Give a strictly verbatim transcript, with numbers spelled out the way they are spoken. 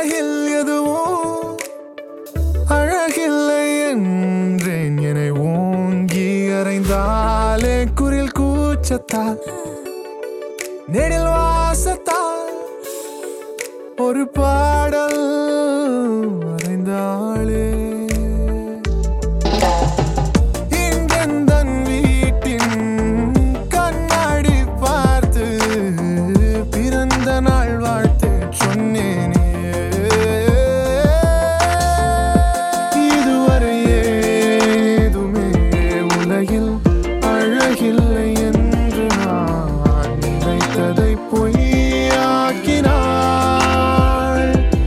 உலகில் எதுவும் அழகில்லை என்றேன். என்னை ஓங்கி அறைந்தாலே குரில் கூச்சத்தால் நெடில் வாசத்தால் ஒரு பாடல்